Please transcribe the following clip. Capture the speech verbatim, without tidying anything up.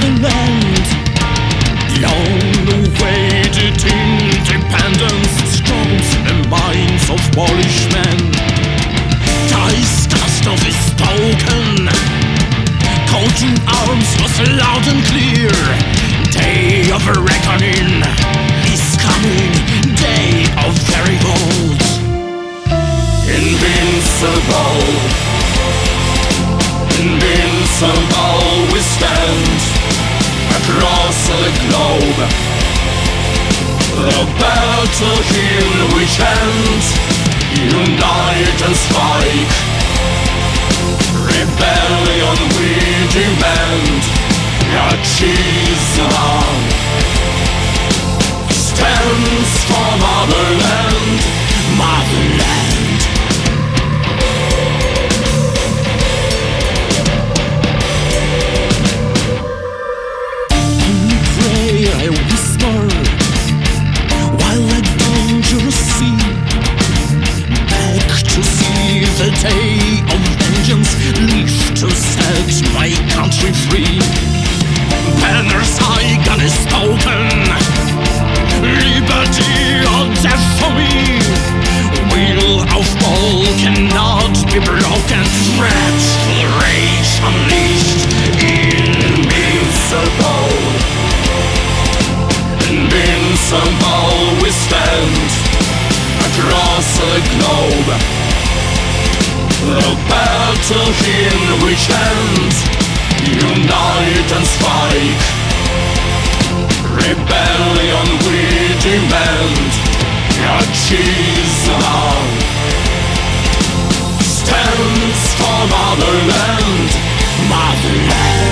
motherland. The only way to independence strokes the minds of Polish men. Disgust of is spoken, call to arms was loud and clear. Day of reckoning is coming, day of their revolt. Invincible, invincible we stand across the globe. The battle hymn we chant, unite and strike. Rebellion we demand, Atchison stands for motherland, motherland. Only pray I whisper while I dangerous see, beg to see the day of vengeance, leave to set my country free. Banners icon is spoken, liberty or death for me. Will of all cannot be broken, wrathful rage unleashed. Invincible, invincible we stand across the globe. The battle hymn we chant, unite and strike. Rebellion we demand, Atchison stands for motherland, motherland.